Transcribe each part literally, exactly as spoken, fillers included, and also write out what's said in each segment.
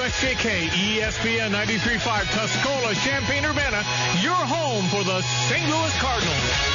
S J K, E S P N ninety-three point five, Tuscola, Champaign-Urbana, your home for the Saint Louis Cardinals.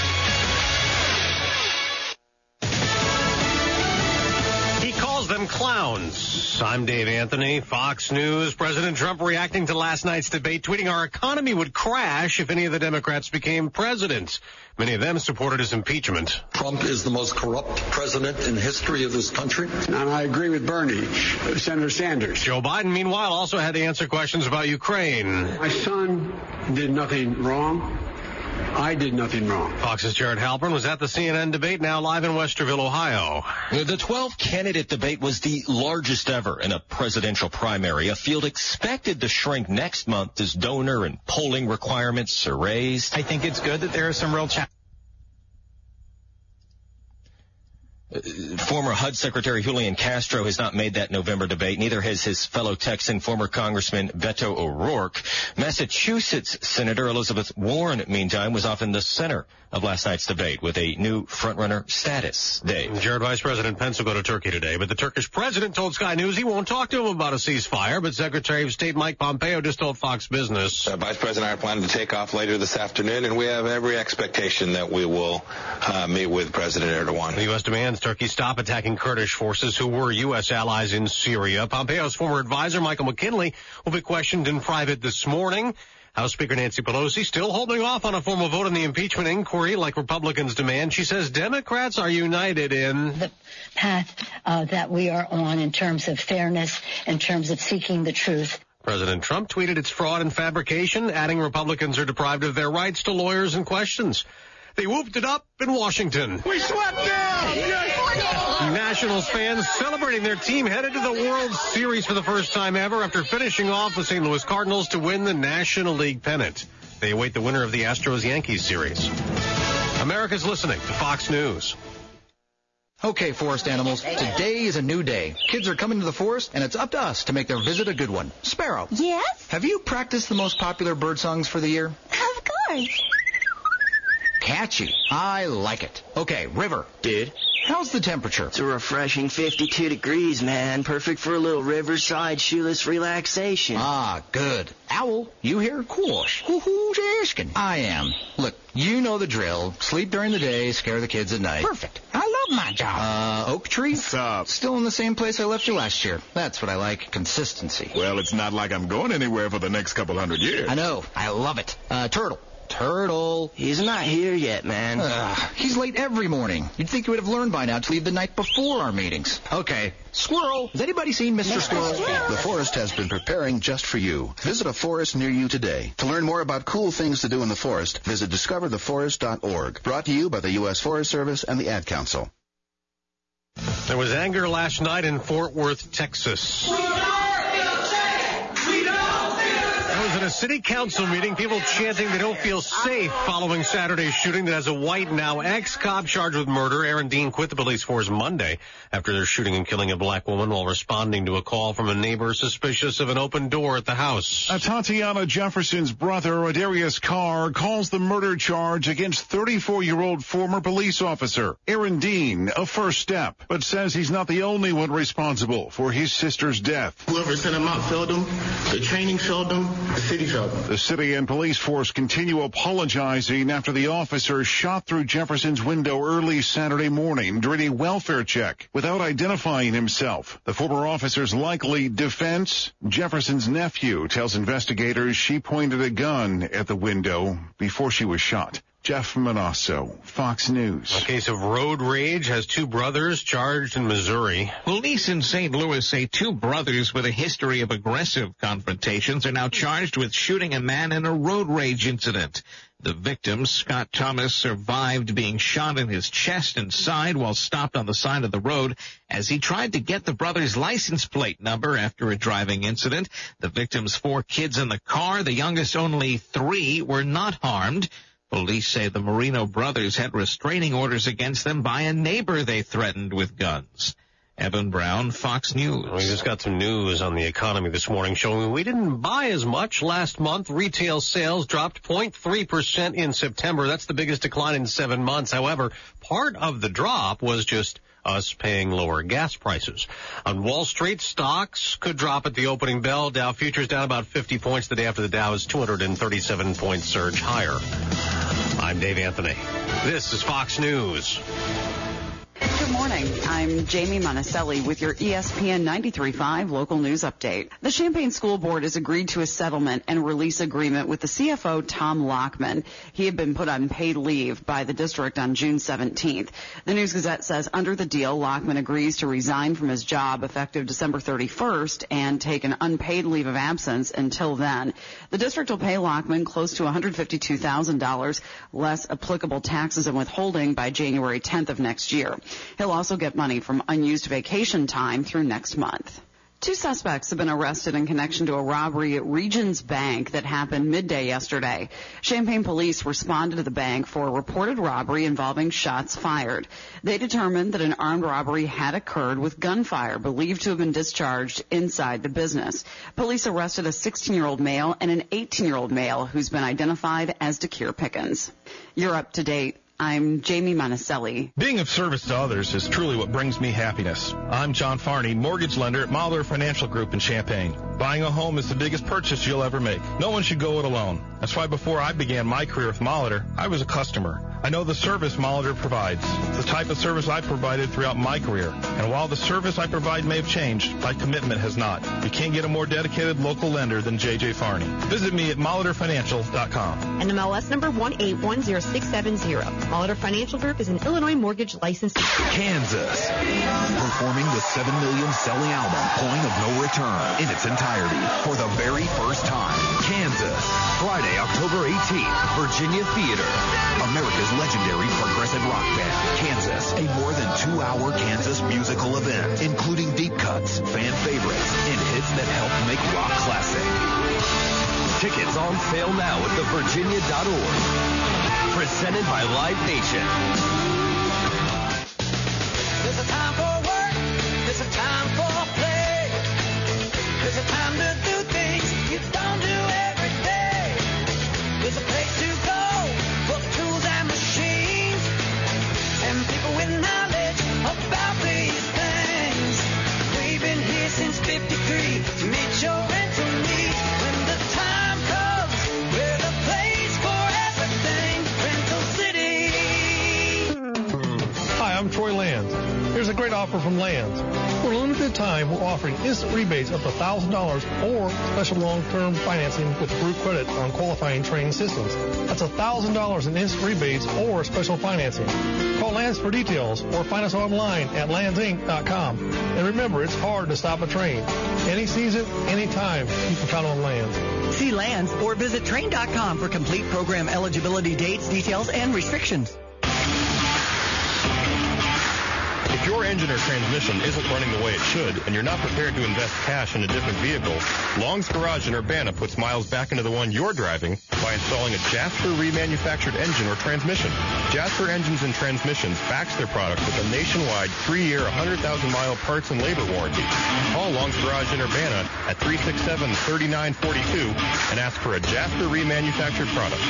He calls them clowns. I'm Dave Anthony, Fox News. President Trump reacting to last night's debate, tweeting our economy would crash if any of the Democrats became president. Many of them supported his impeachment. Trump is the most corrupt president in the history of this country. And I agree with Bernie, Senator Sanders. Joe Biden, meanwhile, also had to answer questions about Ukraine. My son did nothing wrong. I did nothing wrong. Fox's Jared Halpern was at the C N N debate, now live in Westerville, Ohio. The twelve-candidate debate was the largest ever in a presidential primary. A field expected to shrink next month as donor and polling requirements are raised. I think it's good that there are some real challenges. Uh, former H U D Secretary Julian Castro has not made that November debate. Neither has his fellow Texan, former Congressman Beto O'Rourke. Massachusetts Senator Elizabeth Warren, meantime, was off in the center of last night's debate with a new frontrunner status. Dave. Jared, Vice President Pence will go to Turkey today, but the Turkish president told Sky News he won't talk to him about a ceasefire, but Secretary of State Mike Pompeo just told Fox Business. Uh, Vice President and I are planning to take off later this afternoon, and we have every expectation that we will uh, meet with President Erdogan. The U S demands Turkey stop attacking Kurdish forces who were U S allies in Syria. Pompeo's former advisor, Michael McKinley, will be questioned in private this morning. House Speaker Nancy Pelosi still holding off on a formal vote on the impeachment inquiry like Republicans demand. She says Democrats are united in the path uh, that we are on in terms of fairness, in terms of seeking the truth. President Trump tweeted it's fraud and fabrication, adding Republicans are deprived of their rights to lawyers and questions. They whooped it up in Washington. We swept down! Nationals fans celebrating their team headed to the World Series for the first time ever after finishing off the Saint Louis Cardinals to win the National League pennant. They await the winner of the Astros-Yankees series. America's listening to Fox News. Okay, forest animals, today is a new day. Kids are coming to the forest, and it's up to us to make their visit a good one. Sparrow. Yes? Have you practiced the most popular bird songs for the year? Of course. Catchy. I like it. Okay, River. Dude. How's the temperature? It's a refreshing fifty-two degrees, man. Perfect for a little riverside shoeless relaxation. Ah, good. Owl, you here? Course. Who's asking? I am. Look, you know the drill. Sleep during the day, scare the kids at night. Perfect. I love my job. Uh, Oak Tree? What's up? Still in the same place I left you last year. That's what I like. Consistency. Well, it's not like I'm going anywhere for the next couple hundred years. I know. I love it. Uh, Turtle. Turtle. He's not here yet, man. Uh, he's late every morning. You'd think you would have learned by now to leave the night before our meetings. Okay. Squirrel. Has anybody seen Mister Mister Squirrel? Squirrel? The forest has been preparing just for you. Visit a forest near you today. To learn more about cool things to do in the forest, visit discover the forest dot org. Brought to you by the U S Forest Service and the Ad Council. There was anger last night in Fort Worth, Texas. In a city council meeting, people chanting they don't feel safe following Saturday's shooting that has a white, now ex-cop charged with murder. Aaron Dean quit the police force Monday after their shooting and killing a black woman while responding to a call from a neighbor suspicious of an open door at the house. Tatiana Jefferson's brother, Adarius Carr, calls the murder charge against thirty-four-year-old former police officer Aaron Dean a first step, but says he's not the only one responsible for his sister's death. Whoever sent him out failed him. The training failed him. The city failed him. The city and police force continue apologizing after the officer shot through Jefferson's window early Saturday morning during a welfare check without identifying himself. The former officer's likely defense: Jefferson's nephew tells investigators she pointed a gun at the window before she was shot. Jeff Manasso, Fox News. A case of road rage has two brothers charged in Missouri. Police in Saint Louis say two brothers with a history of aggressive confrontations are now charged with shooting a man in a road rage incident. The victim, Scott Thomas, survived being shot in his chest and side while stopped on the side of the road as he tried to get the brother's license plate number after a driving incident. The victim's four kids in the car, the youngest only three, were not harmed. Police say the Marino brothers had restraining orders against them by a neighbor they threatened with guns. Evan Brown, Fox News. We just got some news on the economy this morning showing we didn't buy as much last month. Retail sales dropped zero point three percent in September. That's the biggest decline in seven months. However, part of the drop was just us paying lower gas prices. On Wall Street, stocks could drop at the opening bell. Dow futures down about fifty points the day after the Dow's two hundred thirty-seven point surge higher. I'm Dave Anthony. This is Fox News. Good morning. I'm Jamie Monticelli with your E S P N ninety-three point five local news update. The Champaign School Board has agreed to a settlement and release agreement with the C F O, Tom Lockman. He had been put on paid leave by the district on June seventeenth. The News Gazette says under the deal, Lockman agrees to resign from his job effective December thirty-first and take an unpaid leave of absence until then. The district will pay Lockman close to one hundred fifty-two thousand dollars, less applicable taxes and withholding by January tenth of next year. He'll also get money from unused vacation time through next month. Two suspects have been arrested in connection to a robbery at Regions Bank that happened midday yesterday. Champaign police responded to the bank for a reported robbery involving shots fired. They determined that an armed robbery had occurred with gunfire believed to have been discharged inside the business. Police arrested a sixteen-year-old male and an eighteen-year-old male who's been identified as Dakir Pickens. You're up to date. I'm Jamie Monticelli. Being of service to others is truly what brings me happiness. I'm John Farney, mortgage lender at Molitor Financial Group in Champaign. Buying a home is the biggest purchase you'll ever make. No one should go it alone. That's why before I began my career with Molitor, I was a customer. I know the service Molitor provides. It's the type of service I provided throughout my career. And while the service I provide may have changed, my commitment has not. You can't get a more dedicated local lender than J J Farney. Visit me at molitor financial dot com. N M L S number one eight one zero six seven zero. Molitor Financial Group is an Illinois mortgage license. Kansas. Performing the seven million selling album, Point of No Return, in its entirety for the very first time. Kansas. Friday, October eighteenth, Virginia Theater. America's legendary progressive rock band, Kansas. A more than two-hour Kansas musical event, including deep cuts, fan favorites, and hits that helped make rock classic. Tickets on sale now at the virginia dot org. Presented by Live Nation. There's a time for work. There's a time for play. There's a time to do things you don't do every day. There's a place to go for the tools and machines and people with knowledge about these things. We've been here since fifty-three to meet your rental needs. When the time comes, we're the place for everything. Rental City. Hi, I'm Troy Lands. Here's a great offer from Lands. For a limited time, we're offering instant rebates up to one thousand dollars or special long-term financing with Group Credit on qualifying training systems. That's one thousand dollars in instant rebates or special financing. Call Lands for details or find us online at lands inc dot com. And remember, it's hard to stop a train. Any season, any time, you can count on Lands. See Lands or visit train dot com for complete program eligibility dates, details, and restrictions. If your engine or transmission isn't running the way it should and you're not prepared to invest cash in a different vehicle, Long's Garage in Urbana puts miles back into the one you're driving by installing a Jasper remanufactured engine or transmission. Jasper Engines and Transmissions backs their product with a nationwide three-year, one hundred thousand mile parts and labor warranty. Call Long's Garage in Urbana at three six seven, three nine four two and ask for a Jasper remanufactured product.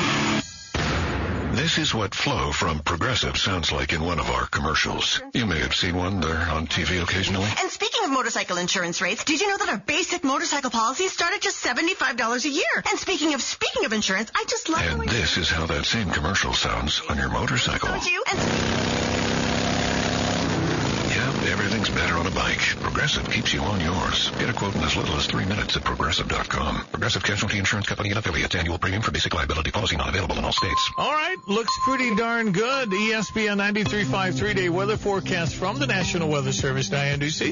This is what Flo from Progressive sounds like in one of our commercials. You may have seen one there on T V occasionally. And speaking of motorcycle insurance rates, did you know that our basic motorcycle policies start at just seventy-five dollars a year? And speaking of speaking of insurance, I just love... And this is how that same commercial sounds on your motorcycle. Don't you? And... Yeah, everything's better on a bike. Progressive keeps you on yours. Get a quote in as little as three minutes at progressive dot com. Progressive Casualty Insurance Company and affiliates. Annual premium for basic liability policy not available in all states. All right, looks pretty darn good. E S P N ninety-three point five three-day weather forecast from the National Weather Service, Diane Ducey.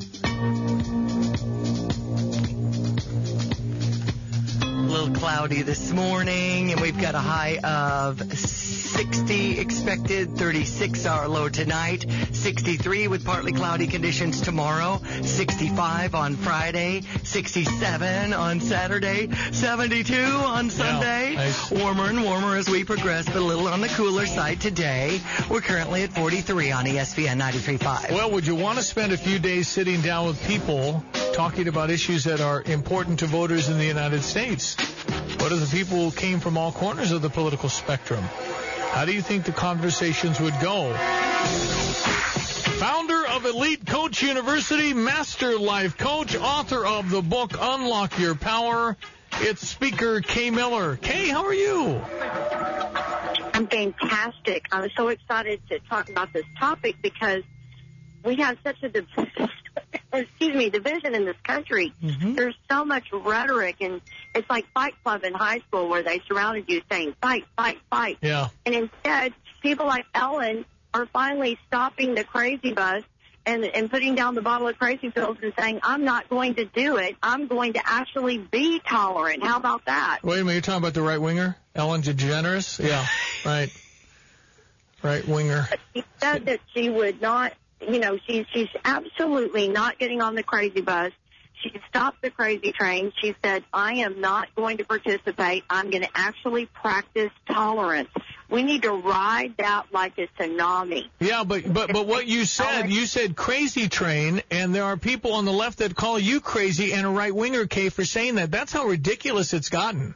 A little cloudy this morning, and we've got a high of sixty expected, thirty-six our low tonight, sixty-three with partly cloudy conditions tomorrow, sixty-five on Friday, sixty-seven on Saturday, seventy-two on Sunday. Yeah, nice. Warmer and warmer as we progress, but a little on the cooler side today. We're currently at forty-three on E S P N ninety-three point five. Well, would you want to spend a few days sitting down with people talking about issues that are important to voters in the United States? What are the people who came from all corners of the political spectrum? How do you think the conversations would go? Founder of Elite Coach University, Master Life Coach, author of the book Unlock Your Power. It's speaker Kay Miller. Kay, how are you? I'm fantastic. I was so excited to talk about this topic because we have such a div- excuse me division in this country. Mm-hmm. There's so much rhetoric, and it's like Fight Club in high school where they surrounded you saying fight, fight, fight. Yeah. And instead, people like Ellen are finally stopping the crazy bus and, and putting down the bottle of crazy pills and saying, I'm not going to do it. I'm going to actually be tolerant. How about that? Wait a minute, you're talking about the right winger? Ellen DeGeneres? Yeah, right. Right winger. She said that she would not, you know, she's, she's absolutely not getting on the crazy bus. She stopped the crazy train. She said, I am not going to participate. I'm going to actually practice tolerance. We need to ride that like a tsunami. Yeah, but but but what you said, you said crazy train, and there are people on the left that call you crazy and a right winger, Kay, for saying that. That's how ridiculous it's gotten.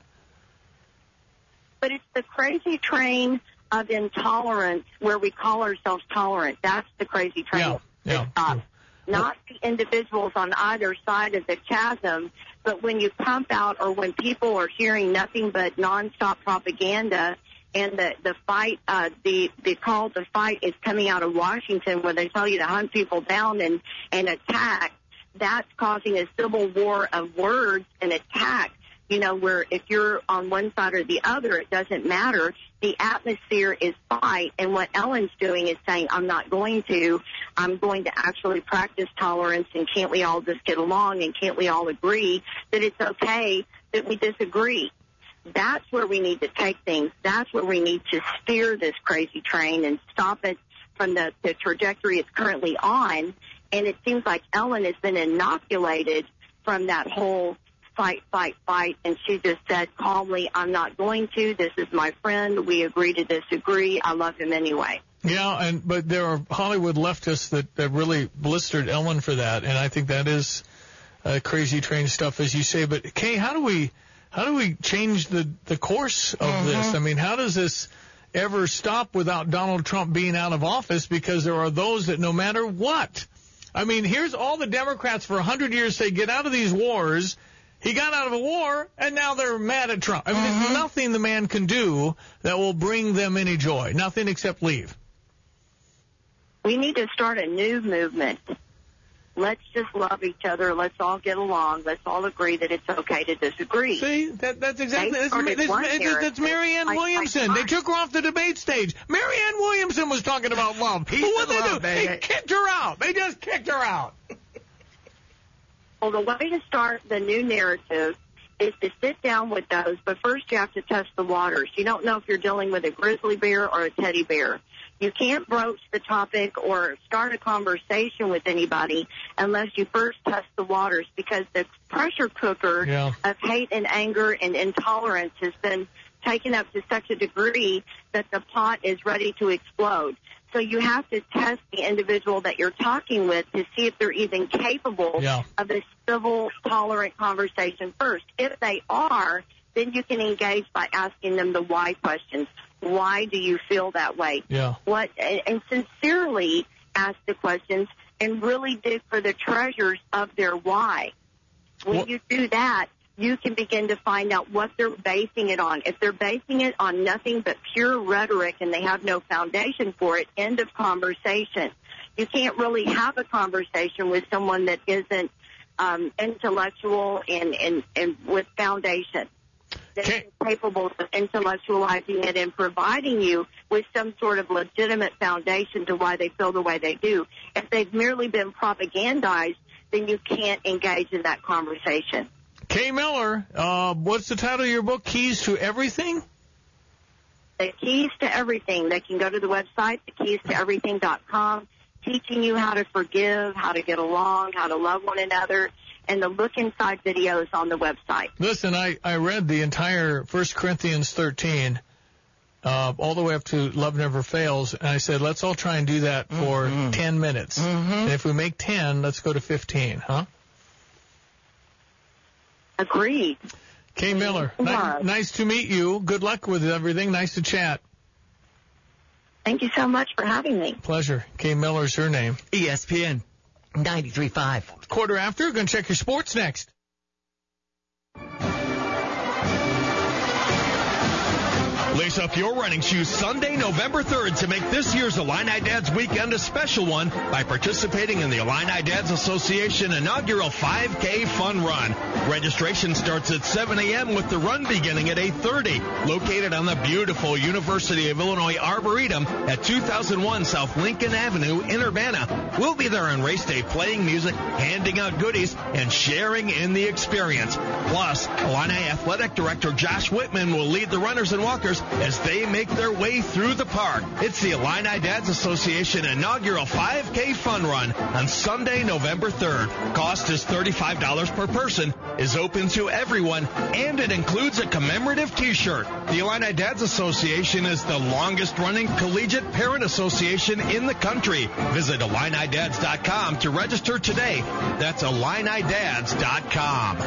But it's the crazy train of intolerance where we call ourselves tolerant. That's the crazy train. Yeah, yeah. Uh, not the individuals on either side of the chasm, but when you pump out or when people are hearing nothing but nonstop propaganda and the, the fight, uh, the, the call to fight is coming out of Washington where they tell you to hunt people down and, and attack, that's causing a civil war of words and attack. You know, where if you're on one side or the other, it doesn't matter. The atmosphere is fight, and what Ellen's doing is saying, I'm not going to. I'm going to actually practice tolerance, and can't we all just get along, and can't we all agree that it's okay that we disagree? That's where we need to take things. That's where we need to steer this crazy train and stop it from the, the trajectory it's currently on. And it seems like Ellen has been inoculated from that whole fight, fight, fight, and she just said calmly, I'm not going to. This is my friend. We agree to disagree. I love him anyway. Yeah, and but there are Hollywood leftists that, that really blistered Ellen for that, and I think that is uh, crazy train stuff, as you say. But, Kay, how do we how do we change the, the course of mm-hmm. this? I mean, how does this ever stop without Donald Trump being out of office? Because there are those that no matter what. I mean, here's all the Democrats for one hundred years say, get out of these wars. He got out of a war, and now they're mad at Trump. I mean, mm-hmm. there's nothing the man can do that will bring them any joy. Nothing except leave. We need to start a new movement. Let's just love each other. Let's all get along. Let's all agree that it's okay to disagree. See, that, that's exactly that's, that's, that's, that's Marianne Williamson. They took her off the debate stage. Marianne Williamson was talking about love. But what they do? They, they kicked her out. They just kicked her out. Well, the way to start the new narrative is to sit down with those, but first you have to test the waters. You don't know if you're dealing with a grizzly bear or a teddy bear. You can't broach the topic or start a conversation with anybody unless you first test the waters, because the pressure cooker yeah. of hate and anger and intolerance has been taken up to such a degree that the pot is ready to explode. So you have to test the individual that you're talking with to see if they're even capable yeah. of a civil, tolerant conversation first. If they are, then you can engage by asking them the why questions. Why do you feel that way? Yeah. What? And sincerely ask the questions and really dig for the treasures of their why. When what? you do that, you can begin to find out what they're basing it on. If they're basing it on nothing but pure rhetoric and they have no foundation for it, end of conversation. You can't really have a conversation with someone that isn't um, intellectual and, and, and with foundation. That is capable of intellectualizing it and providing you with some sort of legitimate foundation to why they feel the way they do. If they've merely been propagandized, then you can't engage in that conversation. Kay Miller, uh, what's the title of your book, Keys to Everything? The Keys to Everything. They can go to the website, the keys to everything dot com, teaching you how to forgive, how to get along, how to love one another, and the Look Inside videos on the website. Listen, I, I read the entire First Corinthians thirteen, uh, all the way up to Love Never Fails, and I said, let's all try and do that for mm-hmm. ten minutes. Mm-hmm. And if we make ten, let's go to fifteen, huh? Agreed. Kay Miller, ni- nice to meet you. Good luck with everything. Nice to chat. Thank you so much for having me. Pleasure. Kay Miller's her name. E S P N ninety-three point five. Quarter after, going to check your sports next. Lace up your running shoes Sunday, November third to make this year's Illini Dads Weekend a special one by participating in the Illini Dads Association inaugural five K Fun Run. Registration starts at seven a.m. with the run beginning at eight thirty. Located on the beautiful University of Illinois Arboretum at two thousand one South Lincoln Avenue in Urbana. We'll be there on race day playing music, handing out goodies, and sharing in the experience. Plus, Illini Athletic Director Josh Whitman will lead the runners and walkers as they make their way through the park. It's the Illini Dads Association inaugural five K Fun Run on Sunday, November third. Cost is thirty-five dollars per person, is open to everyone, and it includes a commemorative T-shirt. The Illini Dads Association is the longest-running collegiate parent association in the country. Visit Illini Dads dot com to register today. That's Illini Dads dot com.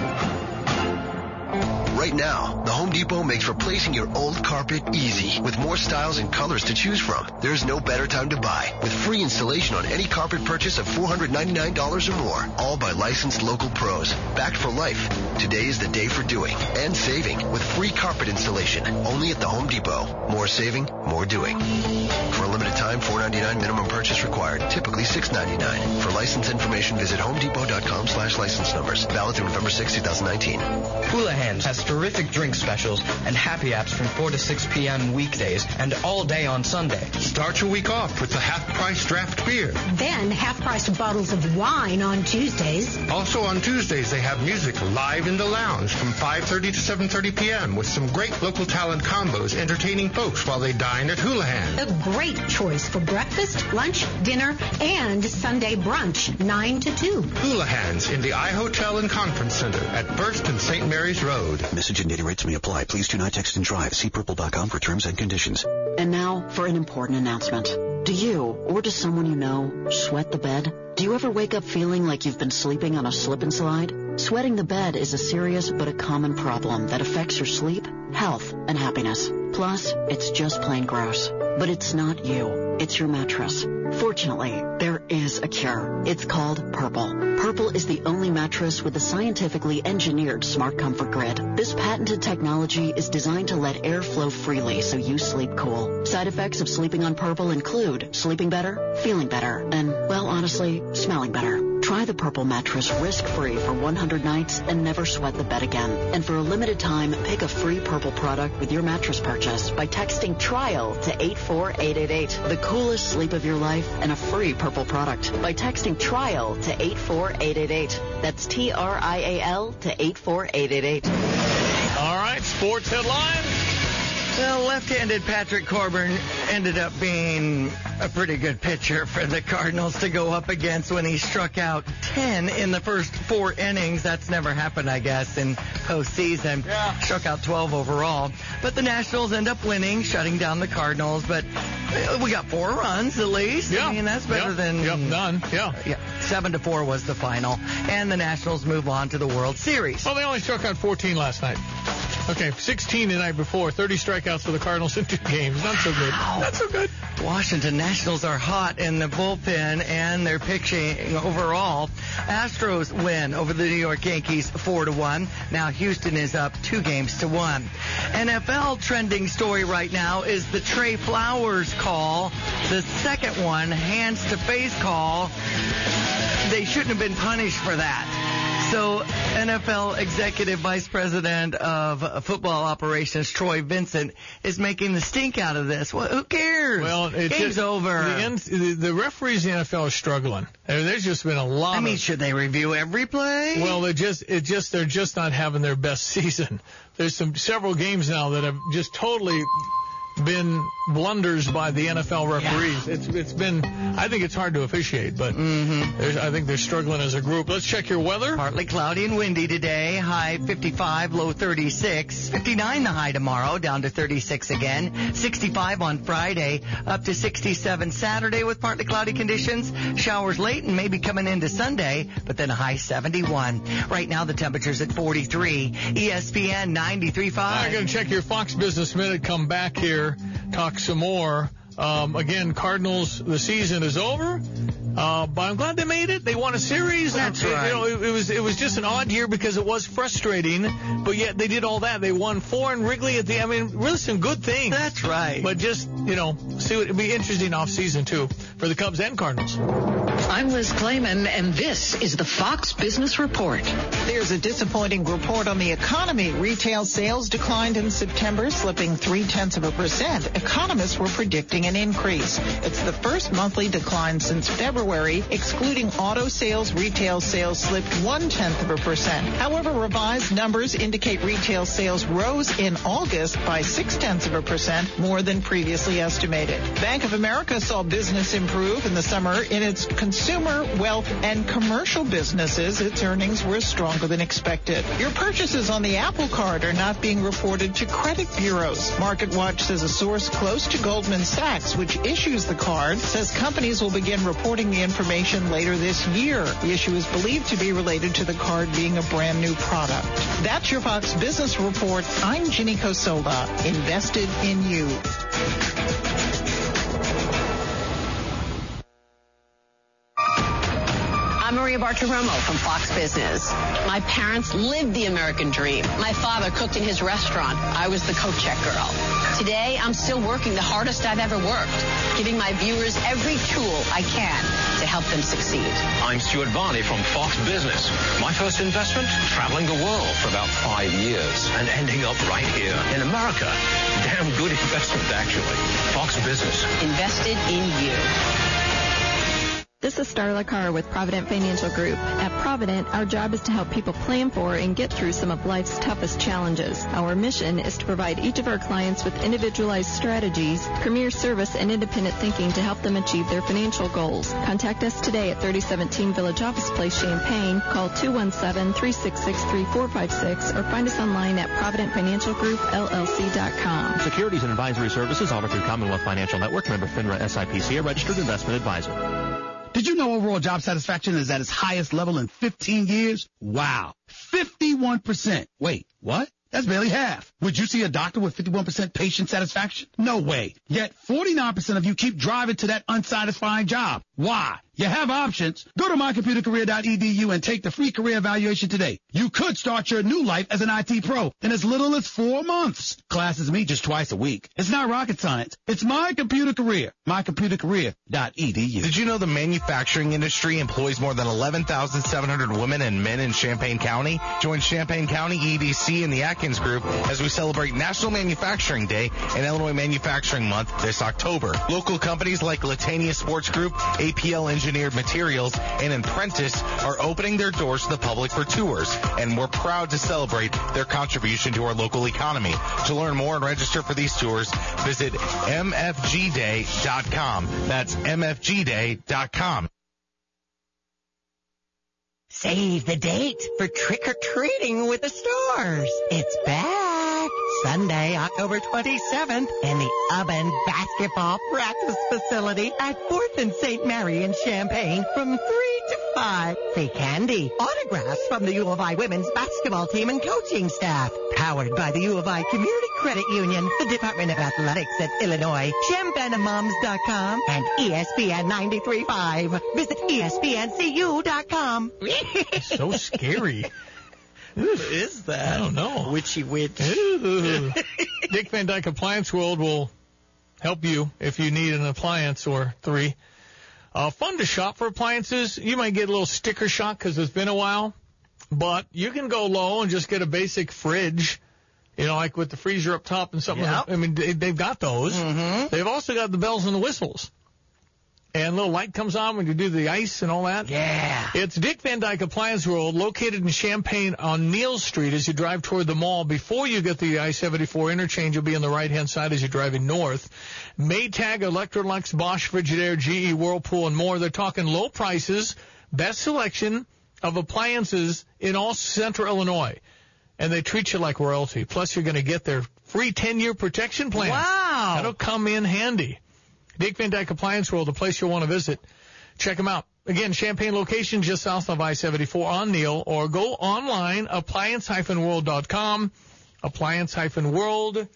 Right now, the Home Depot makes replacing your old carpet easy with more styles and colors to choose from. There's no better time to buy with free installation on any carpet purchase of four hundred ninety-nine dollars or more, all by licensed local pros. Backed for life. Today is the day for doing and saving with free carpet installation only at the Home Depot. More saving, more doing. For a limited time, four hundred ninety-nine dollars minimum purchase required. Typically six hundred ninety-nine dollars. For license information, visit homedepot.com slash license numbers. Valid through November sixth, twenty nineteen. Houlihan's has terrific drink specials and happy apps from four to six p.m. weekdays and all day on Sunday. Start your week off with the half-price draft beer. Then half-price bottles of wine on Tuesdays. Also on Tuesdays, they have music live in the lounge from five thirty to seven thirty p.m. with some great local talent combos entertaining folks while they dine at Houlihan. A great choice for breakfast, lunch, dinner, and Sunday brunch, nine to two. Houlihan's in the iHotel and Conference Center at First and Saint Mary's Road. Message and data rates may apply. Please do not text and drive. See purple dot com for terms and conditions. And now for an important announcement. Do you, or does someone you know, sweat the bed? Do you ever wake up feeling like you've been sleeping on a slip and slide? Sweating the bed is a serious but a common problem that affects your sleep, health, and happiness. Plus, it's just plain gross. But it's not you. It's your mattress. Fortunately, there is a cure. It's called Purple. Purple is the only mattress with a scientifically engineered smart comfort grid. This patented technology is designed to let air flow freely so you sleep cool. Side effects of sleeping on Purple include sleeping better, feeling better, and, well, honestly, smelling better. Try the Purple mattress risk-free for one hundred nights and never sweat the bed again. And for a limited time, pick a free Purple product with your mattress purchase by texting TRIAL to eight four eight eight eight. The coolest sleep of your life and a free Purple product by texting TRIAL to eight four eight eight eight. That's T R I A L to eight four eight eight eight. All right, sports headlines. Well, left-handed Patrick Corbin ended up being a pretty good pitcher for the Cardinals to go up against when he struck out ten in the first four innings. That's never happened, I guess, in postseason. Yeah. Struck out twelve overall. But the Nationals end up winning, shutting down the Cardinals. But we got four runs at least. Yeah. I mean, that's better yep. than... Yep, none. Yeah. Yeah. Seven to four was the final. And the Nationals move on to the World Series. Well, they only struck out fourteen last night. Okay, sixteen the night before, thirty strikeouts for the Cardinals in two games. Not so good. Not so good. Washington Nationals are hot in the bullpen, and they're pitching overall. Astros win over the New York Yankees four to one. Now Houston is up two games to one. N F L trending story right now is the Trey Flowers call. The second one, hands to face call. They shouldn't have been punished for that. So N F L Executive Vice President of Football Operations, Troy Vincent, is making the stink out of this. Well, who cares? Well, it's Game's just, over. The, the, the referees in the N F L are struggling. There's just been a lot I mean, of, should they review every play? Well, they just it just they're just not having their best season. There's some several games now that have just totally been blunders by the N F L referees. Yeah. It's it's been, I think it's hard to officiate, but mm-hmm. there's, I think they're struggling as a group. Let's check your weather. Partly cloudy and windy today. High fifty-five, low thirty-six. fifty-nine the high tomorrow, down to thirty-six again. sixty-five on Friday, up to sixty-seven Saturday with partly cloudy conditions. Showers late and maybe coming into Sunday, but then a high seventy-one. Right now the temperature's at forty-three. E S P N ninety-three point five. I'm going to check your Fox Business Minute. Come back here, talk some more Um, again, Cardinals, the season is over. Uh, but I'm glad they made it. They won a series. That's it, right. You know, it, it was it was just an odd year because it was frustrating, but yet they did all that. They won four in Wrigley at the. I mean, really some good things. That's right. But just you know, see what it'd be interesting off season too for the Cubs and Cardinals. I'm Liz Clayman, and this is the Fox Business Report. There's a disappointing report on the economy. Retail sales declined in September, slipping three-tenths of a percent. Economists were predicting an increase. It's the first monthly decline since February. Excluding auto sales, retail sales slipped one-tenth of a percent. However, revised numbers indicate retail sales rose in August by six-tenths of a percent, more than previously estimated. Bank of America saw business improve in the summer in its consumer, wealth, and commercial businesses. Its earnings were stronger than expected. Your purchases on the Apple Card are not being reported to credit bureaus. MarketWatch says a source close to Goldman Sachs, which issues the card, says companies will begin reporting the information later this year. The issue is believed to be related to the card being a brand new product. That's your Fox Business Report. I'm Ginny Cosola, invested in you. I'm Maria Bartiromo from Fox Business. My parents lived the American dream. My father cooked in his restaurant. I was the coat check girl. Today, I'm still working the hardest I've ever worked, giving my viewers every tool I can to help them succeed. I'm Stuart Varney from Fox Business. My first investment, traveling the world for about five years and ending up right here in America. Damn good investment, actually. Fox Business. Invested in you. This is Starla Carr with Provident Financial Group. At Provident, our job is to help people plan for and get through some of life's toughest challenges. Our mission is to provide each of our clients with individualized strategies, premier service, and independent thinking to help them achieve their financial goals. Contact us today at thirty seventeen Village Office Place, Champaign. Call two one seven, three six six, three four five six or find us online at provident financial group L L C dot com. Securities and advisory services offered through Commonwealth Financial Network, member FINRA S I P C, a registered investment advisor. Did you know overall job satisfaction is at its highest level in fifteen years? Wow. fifty-one percent. Wait, what? That's barely half. Would you see a doctor with fifty-one percent patient satisfaction? No way. Yet forty-nine percent of you keep driving to that unsatisfying job. Why? You have options. Go to my computer career dot e d u and take the free career evaluation today. You could start your new life as an I T pro in as little as four months. Classes meet just twice a week. It's not rocket science. It's My Computer Career. my computer career dot e d u. Did you know the manufacturing industry employs more than eleven thousand seven hundred women and men in Champaign County? Join Champaign County E D C and the Atkins Group as we celebrate National Manufacturing Day and Illinois Manufacturing Month this October. Local companies like Latania Sports Group, A P L Engineered Materials, and Apprentice are opening their doors to the public for tours, and we're proud to celebrate their contribution to our local economy. To learn more and register for these tours, visit m f g day dot com. That's m f g day dot com. Save the date for trick-or-treating with the stars. It's back. Sunday, October twenty-seventh, in the Oven Basketball Practice Facility at fourth and Saint Mary in Champaign from three to five. Free candy, autographs from the U of I women's basketball team and coaching staff. Powered by the U of I Community Credit Union, the Department of Athletics at Illinois, champaign moms dot com, and E S P N ninety-three point five. Visit E S P N C U dot com. So scary. Who is that? I don't know. Witchy witch. Dick Van Dyke Appliance World will help you if you need an appliance or three. Uh, fun to shop for appliances. You might get a little sticker shock because it's been a while, but you can go low and just get a basic fridge, you know, like with the freezer up top and something. Yep. I mean, they, they've got those. Mm-hmm. They've also got the bells and the whistles. And a little light comes on when you do the ice and all that. Yeah. It's Dick Van Dyke Appliance World, located in Champaign on Neal Street as you drive toward the mall. Before you get the I seventy-four interchange, you'll be on the right-hand side as you're driving north. Maytag, Electrolux, Bosch, Frigidaire, G E, Whirlpool, and more. They're talking low prices, best selection of appliances in all central Illinois. And they treat you like royalty. Plus, you're going to get their free ten-year protection plan. Wow. That'll come in handy. Dick Van Dyke Appliance World, the place you'll want to visit. Check them out. Again, Champaign location just south of I seventy-four on Neal, or go online, appliance dash world dot com, appliance dash world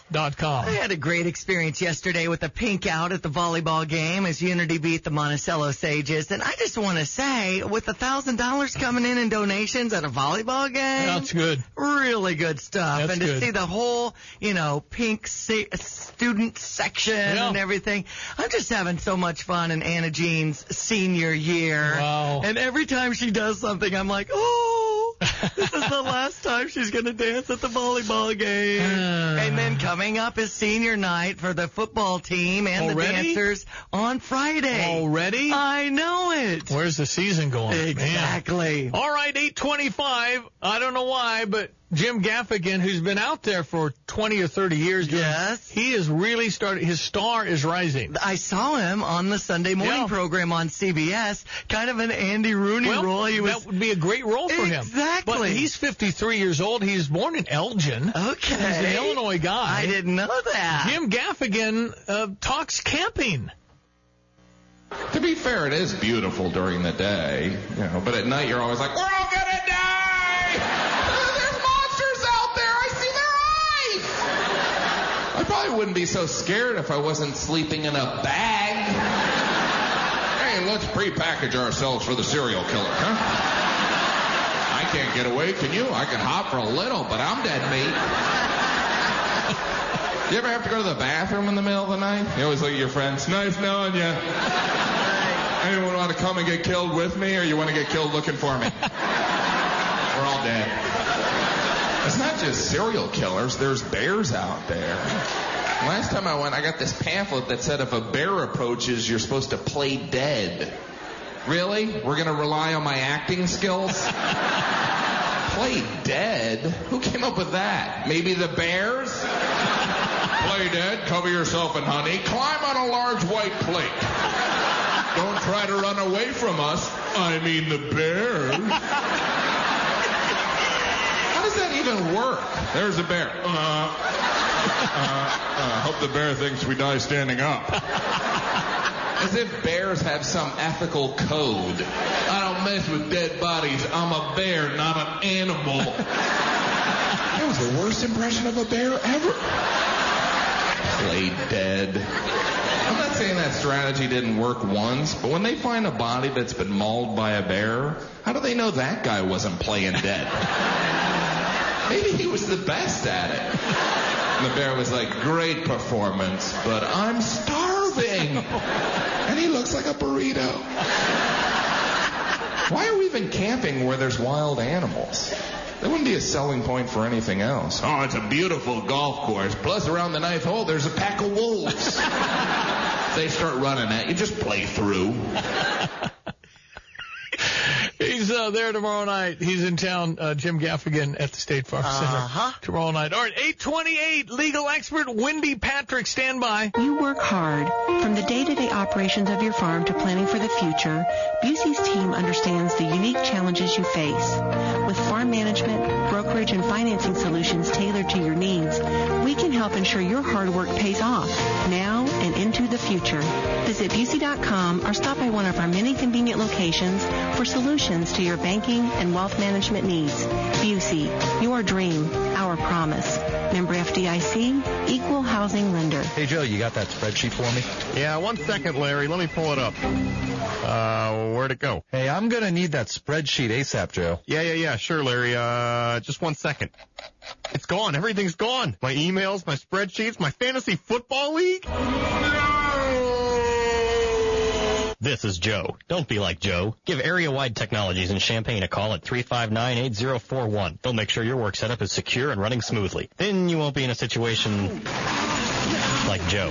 dot com. I had a great experience yesterday with the pink out at the volleyball game as Unity beat the Monticello Sages. And I just want to say, with one thousand dollars coming in in donations at a volleyball game. That's good. Really good stuff. That's and to good. see the whole, you know, pink se- student section Yeah. and everything. I'm just having so much fun in Anna Jean's senior year. Wow. And every time she does something, I'm like, oh, this is the last time she's going to dance at the volleyball game. And then coming up is senior night for the football team and Already? the dancers on Friday. Already? I know it. Where's the season going? Exactly. Man. All right, eight twenty-five. I don't know why, but Jim Gaffigan, who's been out there for twenty or thirty years, doing, Yes. he is really started. His star is rising. I saw him on the Sunday morning Yeah. program on C B S, kind of an Andy Rooney Well, role. He was that would be a great role for him. Exactly. But he's fifty-three years old. He's born in Elgin. Okay. He's an Illinois guy. I didn't know that. Jim Gaffigan uh, talks camping. To be fair, it is beautiful during the day, you know, but at night you're always like, we're all gonna die! There's monsters out there! I see their eyes! I probably wouldn't be so scared if I wasn't sleeping in a bag. Hey, let's prepackage ourselves for the serial killer, huh? I can't get away, can you? I can hop for a little, but I'm dead meat. You ever have to go to the bathroom in the middle of the night? You always look at your friends, nice knowing you. Anyone want to come and get killed with me, or you want to get killed looking for me? We're all dead. It's not just serial killers. There's bears out there. Last time I went, I got this pamphlet that said if a bear approaches, you're supposed to play dead. Really? We're going to rely on my acting skills? Play dead? Who came up with that? Maybe the bears? Play dead, cover yourself in honey, climb on a large white plate. Don't try to run away from us. I mean the bears. How does that even work? There's a bear. Uh, uh, uh, hope the bear thinks we die standing up. As if bears have some ethical code. I don't mess with dead bodies. I'm a bear, not an animal. That was the worst impression of a bear ever. Play dead. I'm not saying that strategy didn't work once, but when they find a body that's been mauled by a bear, how do they know that guy wasn't playing dead? Maybe he was the best at it. And the bear was like, great performance, but I'm starving. And he looks like a burrito. Why are we even camping where there's wild animals? That wouldn't be a selling point for anything else. Oh, it's a beautiful golf course. Plus, around the ninth hole, there's a pack of wolves. They start running at you, just play through. He's uh, there tomorrow night. He's in town, uh, Jim Gaffigan at the State Farm Center Uh-huh. tomorrow night. All right, eight twenty-eight, legal expert Wendy Patrick, stand by. You work hard. From the day-to-day operations of your farm to planning for the future, Busey's team understands the unique challenges you face. With farm management, brokerage, and financing solutions tailored to your needs, we can help ensure your hard work pays off now and into the future. Visit Busey dot com or stop by one of our many convenient locations for solutions to your banking and wealth management needs. Busey, your dream, our promise. Member F D I C, Equal Housing Lender. Hey, Joe, you got that spreadsheet for me? Yeah, one second, Larry. Let me pull it up. Uh, where'd it go? Hey, I'm going to need that spreadsheet ASAP, Joe. Yeah, yeah, yeah, sure, Larry. Uh, just one second. It's gone. Everything's gone. My emails, my spreadsheets, my fantasy football league. This is Joe. Don't be like Joe. Give Area Wide Technologies in Champaign a call at three five nine, eight zero four one. They'll make sure your work setup is secure and running smoothly. Then you won't be in a situation like Joe.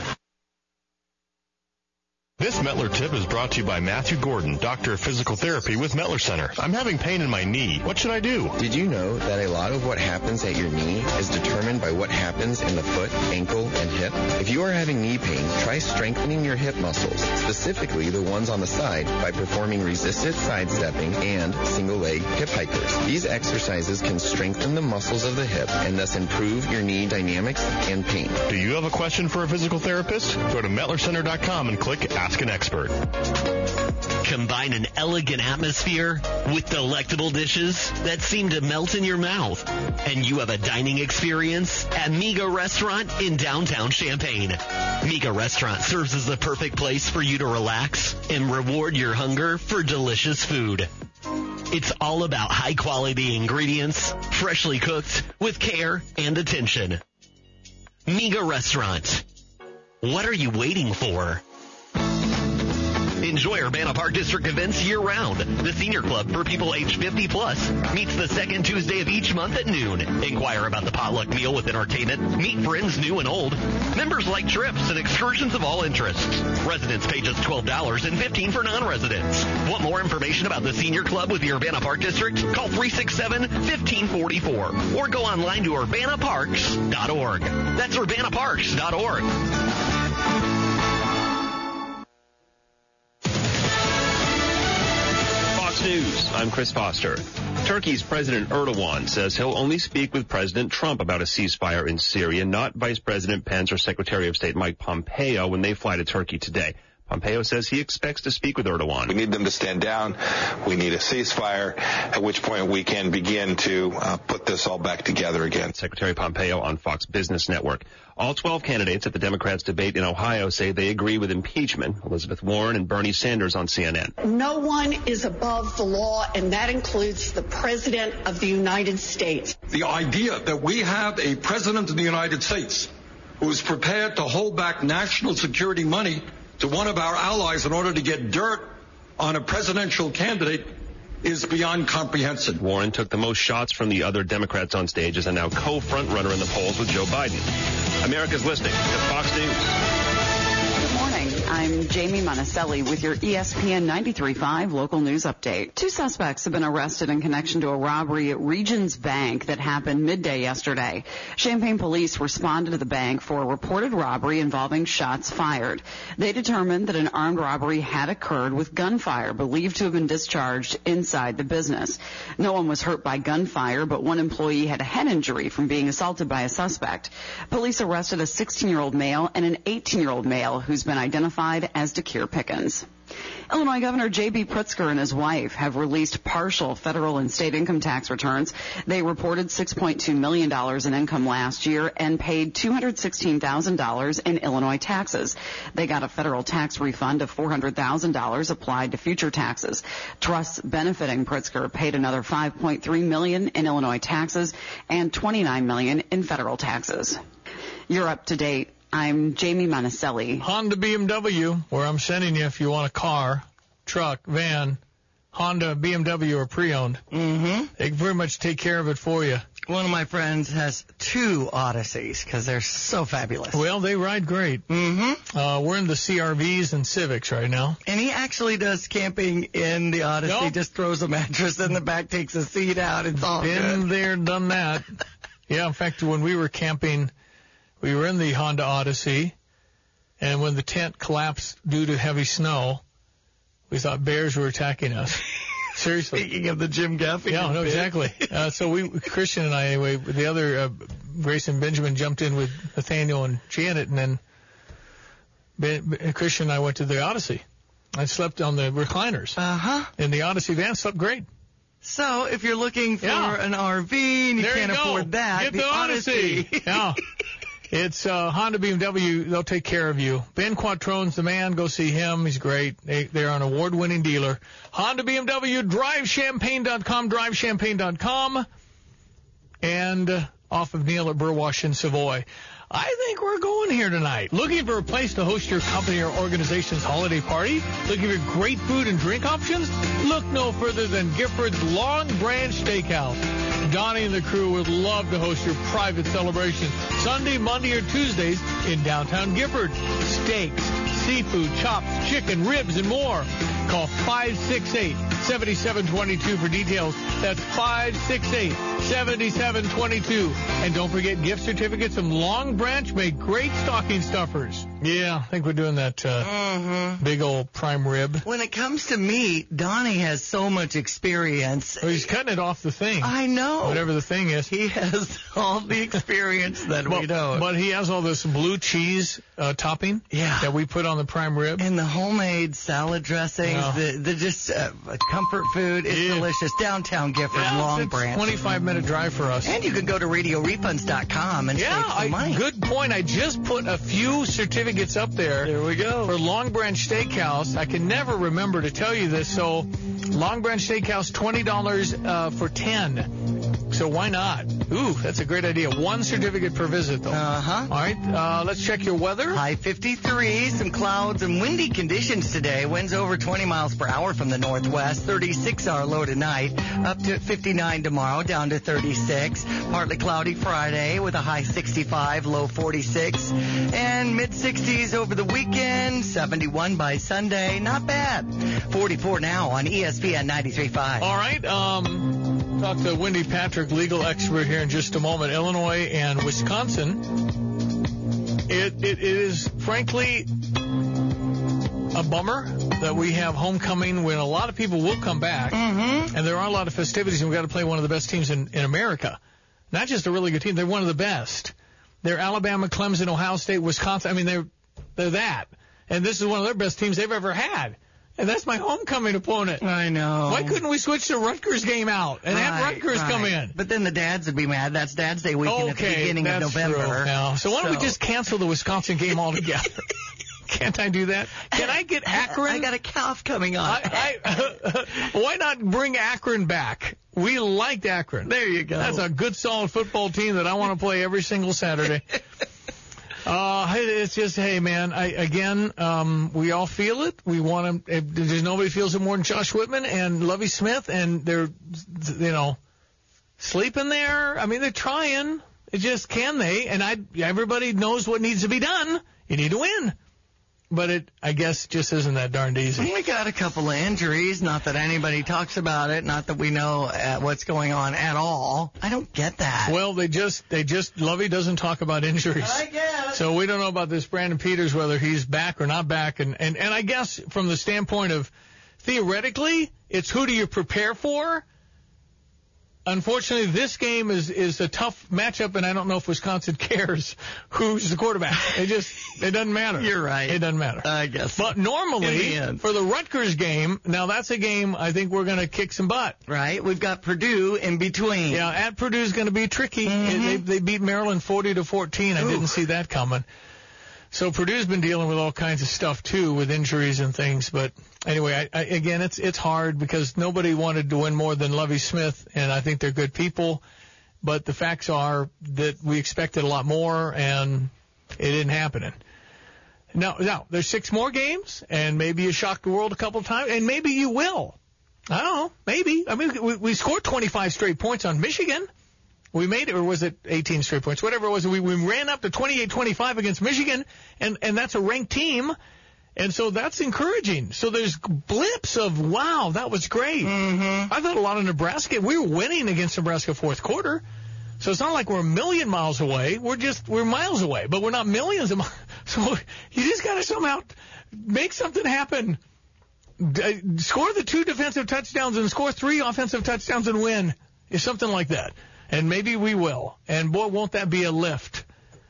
This Metler tip is brought to you by Matthew Gordon, Doctor of Physical Therapy with Metler Center. I'm having pain in my knee. What should I do? Did you know that a lot of what happens at your knee is determined by what happens in the foot, ankle, and hip? If you are having knee pain, try strengthening your hip muscles, specifically the ones on the side, by performing resisted sidestepping and single leg hip hikers. These exercises can strengthen the muscles of the hip and thus improve your knee dynamics and pain. Do you have a question for a physical therapist? Go to Metler Center dot com and click Ask an Expert. Combine an elegant atmosphere with delectable dishes that seem to melt in your mouth, and you have a dining experience at Miga Restaurant in downtown Champaign. Miga Restaurant serves as the perfect place for you to relax and reward your hunger for delicious food. It's all about high-quality ingredients, freshly cooked, with care and attention. Miga Restaurant. What are you waiting for? Enjoy Urbana Park District events year-round. The Senior Club for people aged fifty plus meets the second Tuesday of each month at noon. Inquire about the potluck meal with entertainment. Meet friends new and old. Members like trips and excursions of all interests. Residents pay just twelve dollars and fifteen dollars for non-residents. Want more information about the Senior Club with the Urbana Park District? Call three six seven, one five four four or go online to urbana parks dot org. That's urbana parks dot org. News. I'm Chris Foster. Turkey's President Erdogan says he'll only speak with President Trump about a ceasefire in Syria, not Vice President Pence or Secretary of State Mike Pompeo when they fly to Turkey today. Pompeo says he expects to speak with Erdogan. We need them to stand down. We need a ceasefire, at which point we can begin to uh, put this all back together again. Secretary Pompeo on Fox Business Network. All twelve candidates at the Democrats' debate in Ohio say they agree with impeachment. Elizabeth Warren and Bernie Sanders on C N N. No one is above the law, and that includes the President of the United States. The idea that we have a President of the United States who is prepared to hold back national security money to one of our allies in order to get dirt on a presidential candidate is beyond comprehensive. Warren took the most shots from the other Democrats on stage as a now co-frontrunner in the polls with Joe Biden. America's listening to Fox News. Good morning. I'm Jamie Monticelli with your E S P N ninety-three point five local news update. Two suspects have been arrested in connection to a robbery at Regions Bank that happened midday yesterday. Champaign police responded to the bank for a reported robbery involving shots fired. They determined that an armed robbery had occurred with gunfire believed to have been discharged inside the business. No one was hurt by gunfire, but one employee had a head injury from being assaulted by a suspect. Police arrested a sixteen-year-old male and an eighteen-year-old male who's been identified as Dakir Pickens. Illinois Governor J B Pritzker and his wife have released partial federal and state income tax returns. They reported six point two million dollars in income last year and paid two hundred sixteen thousand dollars in Illinois taxes. They got a federal tax refund of four hundred thousand dollars applied to future taxes. Trusts benefiting Pritzker paid another five point three million dollars in Illinois taxes and twenty-nine million dollars in federal taxes. You're up to date. I'm Jamie Monticelli. Honda B M W, where I'm sending you if you want a car, truck, van, Honda, B M W, or pre-owned. Mm-hmm. They can pretty much take care of it for you. One of my friends has two Odysseys because they're so fabulous. Well, they ride great. Mm-hmm. Uh, we're in the C R Vs and Civics right now. And he actually does camping in the Odyssey. Nope. He just throws a mattress in the back, takes a seat out. It's all Been good. there, done that. Yeah, in fact, when we were camping, we were in the Honda Odyssey, and when the tent collapsed due to heavy snow, we thought bears were attacking us. Seriously. Speaking of the Jim Gaffigan. Yeah, no, exactly. Uh, so we, Christian and I, anyway, the other, uh, Grace and Benjamin jumped in with Nathaniel and Janet, and then ben, Christian and I went to the Odyssey. I slept on the recliners. Uh-huh. In the Odyssey van, slept great. So if you're looking for Yeah. an R V and you There can't you go. afford that, Get the, the Odyssey. Odyssey. Yeah. It's uh, Honda B M W. They'll take care of you. Ben Quattrone's the man. Go see him. He's great. They, they're an award-winning dealer. Honda B M W, drive champagne dot com, drive champagne dot com, and uh, off of Neil at Burwash in Savoy. I think we're going here tonight. Looking for a place to host your company or organization's holiday party? Looking for great food and drink options? Look no further than Gifford's Long Branch Steakhouse. Donnie and the crew would love to host your private celebration Sunday, Monday, or Tuesdays in downtown Gifford. Steaks, seafood, chops, chicken, ribs, and more. Call five six eight, seven seven two two for details. That's five six eight, seven seven two two. And don't forget gift certificates from Long Branch make great stocking stuffers. Yeah, I think we're doing that uh, Mm-hmm. big old prime rib. When it comes to meat, Donnie has so much experience. Well, he's cutting it off the thing. I know. Whatever the thing is. He has all the experience that but, we don't. But he has all this blue cheese uh, topping yeah. that we put on the prime rib. And the homemade salad dressings, Yeah. the, the just uh, comfort food. It's Yeah. delicious. Downtown Gifford, Yeah, Long it's a Branch. twenty-five minute drive for us. And you can go to radio refunds dot com and Yeah, save some I, money. good point. I just put a few certificates up there. There we go. For Long Branch Steakhouse. I can never remember to tell you this. So, Long Branch Steakhouse, twenty dollars uh, for ten. So why not? Ooh, that's a great idea. One certificate per visit, though. Uh-huh. All right, uh, let's check your weather. High fifty-three, some clouds and windy conditions today. Winds over twenty miles per hour from the northwest. thirty-six our low tonight. Up to fifty-nine tomorrow, down to thirty-six. Partly cloudy Friday with a high sixty-five, low forty-six. And mid-sixties over the weekend. seventy-one by Sunday. Not bad. forty-four now on E S P N ninety-three point five. All right. Um, talk to Wendy Patrick, legal expert, here in just a moment. Illinois and Wisconsin. It, it, it is, frankly, a bummer that we have homecoming when a lot of people will come back. Mm-hmm. And there are a lot of festivities, and we've got to play one of the best teams in, in America. Not just a really good team, they're one of the best. They're Alabama, Clemson, Ohio State, Wisconsin. I mean, they're they're that. And this is one of their best teams they've ever had. And that's my homecoming opponent. I know. Why couldn't we switch the Rutgers game out and have Right, Rutgers right. come in? But then the dads would be mad. That's Dad's Day weekend at the Okay, beginning that's of November. true. Now, so why don't we So- just cancel the Wisconsin game altogether? Can't I do that? Can I get Akron? I got a calf coming on. I, I, why not bring Akron back? We liked Akron. There you go. That's a good, solid football team that I want to play every single Saturday. Uh, it's just, hey, man, I, again, um, we all feel it. We want to, there's nobody feels it more than Josh Whitman and Lovie Smith, and they're, you know, sleeping there. I mean, they're trying. It just, can they? And I, everybody knows what needs to be done. You need to win. But it, I guess, just isn't that darned easy. We got a couple of injuries. Not that anybody talks about it. Not that we know uh, what's going on at all. I don't get that. Well, they just, they just, Lovey doesn't talk about injuries. I guess. So we don't know about this Brandon Peters, whether he's back or not back. And, and, and I guess from the standpoint of, theoretically, it's who do you prepare for? Unfortunately, this game is, is a tough matchup, and I don't know if Wisconsin cares who's the quarterback. It just, it doesn't matter. You're right. It doesn't matter. I guess. But normally, In the end. for the Rutgers game, now that's a game I think we're going to kick some butt. Right? We've got Purdue in between. Yeah, at Purdue's going to be tricky. Mm-hmm. They, they beat Maryland forty to fourteen. I Ooh. didn't see that coming. So Purdue's been dealing with all kinds of stuff too, with injuries and things. But anyway, I, I, again, it's it's hard because nobody wanted to win more than Lovie Smith, and I think they're good people. But the facts are that we expected a lot more, and it didn't happen. Now, now there's six more games, and maybe you shock the world a couple of times, and maybe you will. I don't know, maybe. I mean, we, we scored twenty-five straight points on Michigan. We made it, or was it eighteen straight points? Whatever it was, we, we ran up to twenty-eight twenty-five against Michigan, and, and that's a ranked team. And so that's encouraging. So there's blips of, wow, that was great. Mm-hmm. I thought a lot of Nebraska, we were winning against Nebraska fourth quarter. So it's not like we're a million miles away. We're just, we're miles away, but we're not millions of miles. So you just got to somehow make something happen. D- score the two defensive touchdowns and score three offensive touchdowns and win. Is something like that. And maybe we will. And boy, won't that be a lift.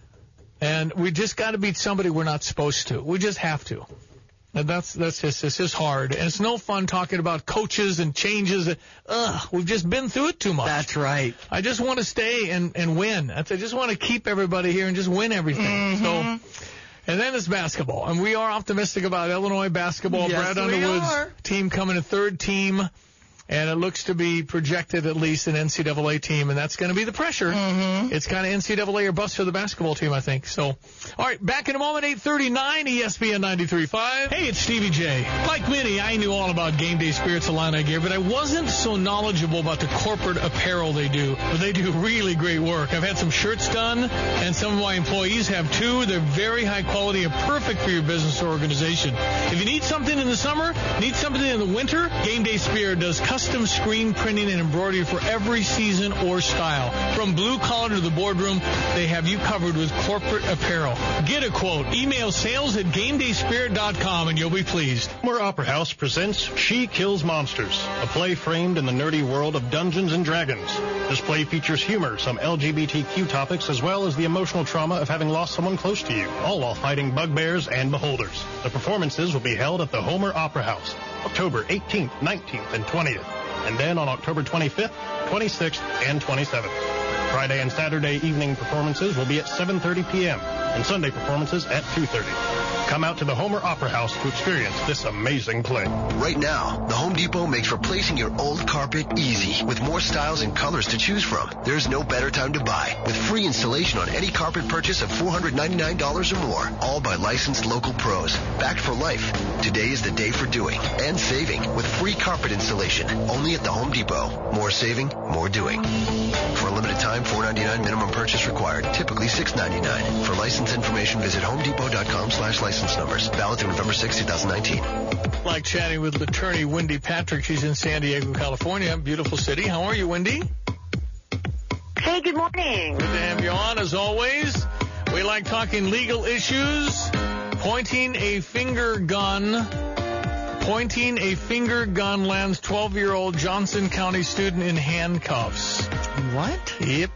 And we just got to beat somebody we're not supposed to. We just have to. And that's that's just it's just hard. And it's no fun talking about coaches and changes. Ugh, we've just been through it too much. That's right. I just want to stay and, and win. That's, I just want to keep everybody here and just win everything. Mm-hmm. So, and then it's basketball. And we are optimistic about Illinois basketball. Yes, Brad we Underwood's are. team coming in third team. And it looks to be projected at least an N C double A team, and that's going to be the pressure. Mm-hmm. It's kind of N C double A or bust for the basketball team, I think. So, all right, back in a moment, eight thirty-nine, E S P N ninety-three point five. Hey, it's Stevie J. Like many, I knew all about Game Day Spirits Illini gear, but I wasn't so knowledgeable about the corporate apparel they do. But they do really great work. I've had some shirts done, and some of my employees have too. They're very high quality and perfect for your business or organization. If you need something in the summer, need something in the winter, Game Day Spirit does custom screen printing and embroidery for every season or style. From blue collar to the boardroom, they have you covered with corporate apparel. Get a quote. Email sales at game day spirit dot com and you'll be pleased. Homer Opera House presents She Kills Monsters, a play framed in the nerdy world of Dungeons and Dragons. This play features humor, some L G B T Q topics, as well as the emotional trauma of having lost someone close to you, all while fighting bugbears and beholders. The performances will be held at the Homer Opera House, October eighteenth, nineteenth, and twentieth, and then on October twenty-fifth, twenty-sixth, and twenty-seventh. Friday and Saturday evening performances will be at seven thirty p.m., and Sunday performances at two thirty. Come out to the Homer Opera House to experience this amazing play. Right now, the Home Depot makes replacing your old carpet easy with more styles and colors to choose from. There's no better time to buy, with free installation on any carpet purchase of four hundred ninety-nine dollars or more, all by licensed local pros. Backed for life. Today is the day for doing and saving with free carpet installation only at the Home Depot. More saving, more doing. For a limited time, four hundred ninety-nine dollars minimum purchase required, typically six hundred ninety-nine dollars. For license information, visit homedepot.com slash license numbers. Valid through November sixth, twenty nineteen. Like chatting with attorney Wendy Patrick. She's in San Diego, California. Beautiful city. How are you, Wendy? Hey, good morning. Good to have you on, as always. We like talking legal issues. Pointing a finger gun. Pointing a finger gun lands twelve-year-old Johnson County student in handcuffs. What? Yep.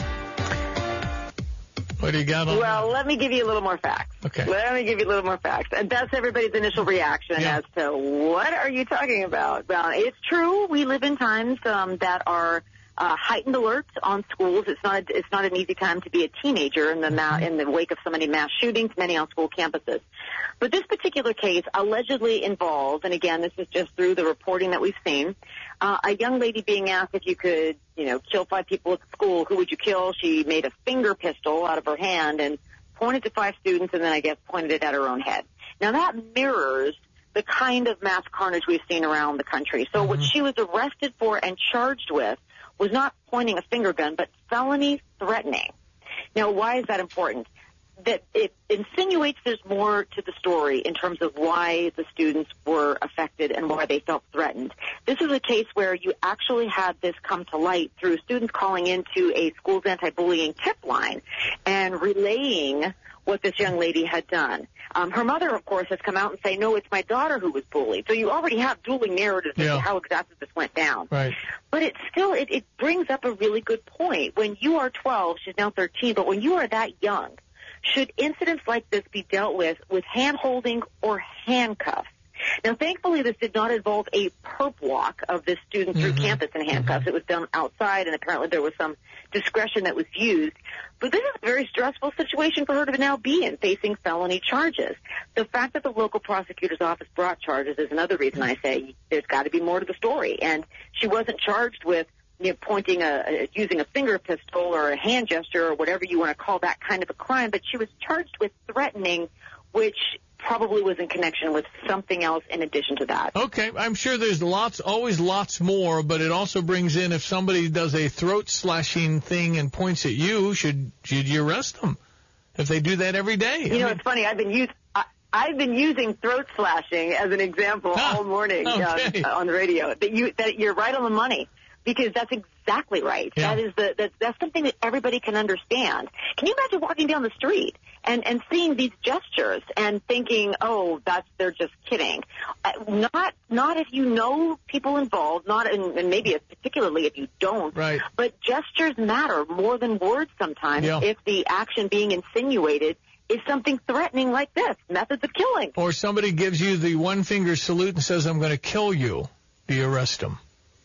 What do you got on Well, that? let me give you a little more facts. Okay. Let me give you a little more facts. And that's everybody's initial reaction Yeah. as to what are you talking about? Well, it's true. We live in times um, that are uh, heightened alerts on schools. It's not it's not an easy time to be a teenager in the ma- in the wake of so many mass shootings, many on school campuses. But this particular case allegedly involves, and again, this is just through the reporting that we've seen, uh, a young lady being asked if you could, you know, kill five people at school, who would you kill? She made a finger pistol out of her hand and pointed to five students and then I guess pointed it at her own head. Now that mirrors the kind of mass carnage we've seen around the country. So mm-hmm. what she was arrested for and charged with was not pointing a finger gun, but felony threatening. Now, why is that important? That it insinuates there's more to the story in terms of why the students were affected and why they felt threatened. This is a case where you actually had this come to light through students calling into a school's anti-bullying tip line and relaying what this young lady had done. Um, her mother, of course, has come out and say, no, it's my daughter who was bullied. So you already have dueling narratives yeah. as to how exactly this went down. Right. But it still, it, it brings up a really good point. When you are twelve, she's now thirteen, but when you are that young, should incidents like this be dealt with with hand-holding or handcuffs? Now, thankfully, this did not involve a perp walk of this student through mm-hmm. campus in handcuffs. Mm-hmm. It was done outside, and apparently there was some discretion that was used. But this is a very stressful situation for her to now be in, facing felony charges. The fact that the local prosecutor's office brought charges is another reason I say there's got to be more to the story. And she wasn't charged with you know, pointing a, a, using a finger pistol or a hand gesture or whatever you want to call that kind of a crime, but she was charged with threatening, which probably was in connection with something else in addition to that. Okay, I'm sure there's lots, always lots more, but it also brings in if somebody does a throat slashing thing and points at you, should should you arrest them? If they do that every day. You I know, mean, it's funny. I've been used. I've been using throat slashing as an example ah, all morning okay. uh, on the radio. That you that you're right on the money. Because that's exactly right. Yeah. That is the that's, that's something that everybody can understand. Can you imagine walking down the street and and seeing these gestures and thinking, oh, that's they're just kidding? Uh, not not if you know people involved, not in, and maybe particularly if you don't. Right. But gestures matter more than words sometimes. Yeah. If the action being insinuated is something threatening like this, methods of killing. Or somebody gives you the one finger salute and says, "I'm going to kill you." Do you arrest them?